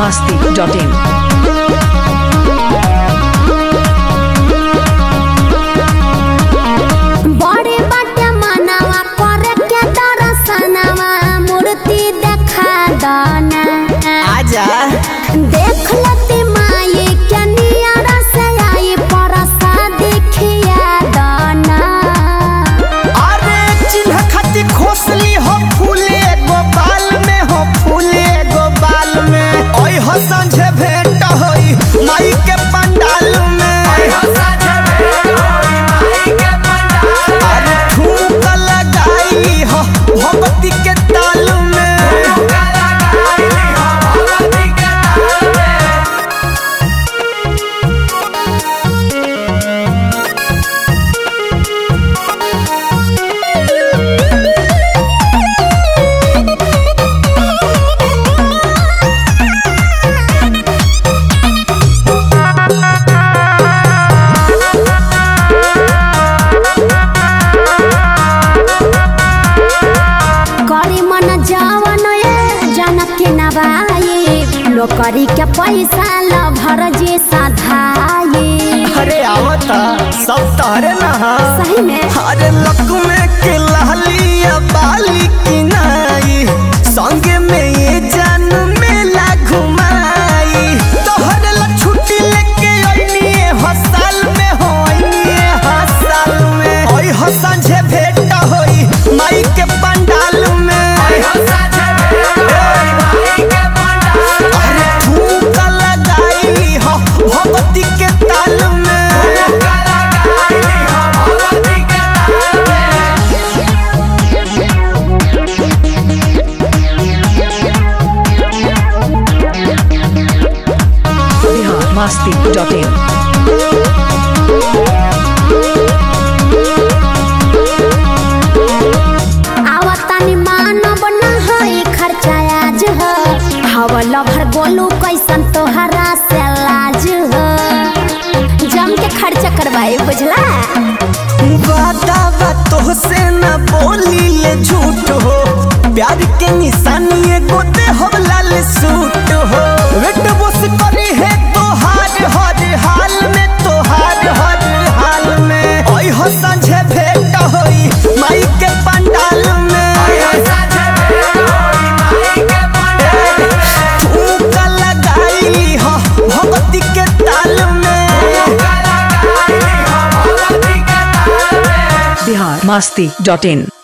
biharmasti.in बड़े बाटे मानवा करे के दर्शनवा मूर्ति देखा दाना आजा देख लेती माई के नियरा से आई प्रसाद खिया दाना। अरे चिन्ह खती खोसली हो फूले गो बाल में हो फूले गो बाल में ओई हो संझे भेंट होई माई के पंडाल में ओई हो संझे भेंट होई माई के पंडाल में अरे ठुमक लगाई हो भगवती के ताल में ठुमक लगाई हो भगवती के ताल में करी मन जवन ये जनक के नवाई नौकरी के पैसा ल भर जे साधाई। अरे आवता सब तारे नहा सही में अरे लक में के लहलिया बाली की नाई संगे में ये जान मेला घुमाई तोहर ला छुट्टी लेके आईनी हसाल में हो आईनी हसाल में ओई हो सांझे भेंट होई माई के पंडाल में ओई हो सांझे भेंट होई माई के पंडाल में अरे ठुमक लगाई हो भगवती के ताल में ठुमक लगाई हो भगवती के ताल में biharmasti.in आवतानी मानव न है खर्चा आज है हवल भर बोलू कैसन तोहरा से लाज है जम के खर्चा करवाए बुझला। वादा बातों से न बोली ले झूठ हो प्यार के निशानी एगो दे हो लाल सूट हो वेट बस करी है तोहार हर हाल में तोहार हर हाल में ओई हो संझे भेंट होई माई के पंडाल में ओई हो संझे भेंट होई माई के पंडाल में ठुमक लगाई हो भगवती के ताल में ठुमक लगाई हो भगवती के ताल में biharmasti.in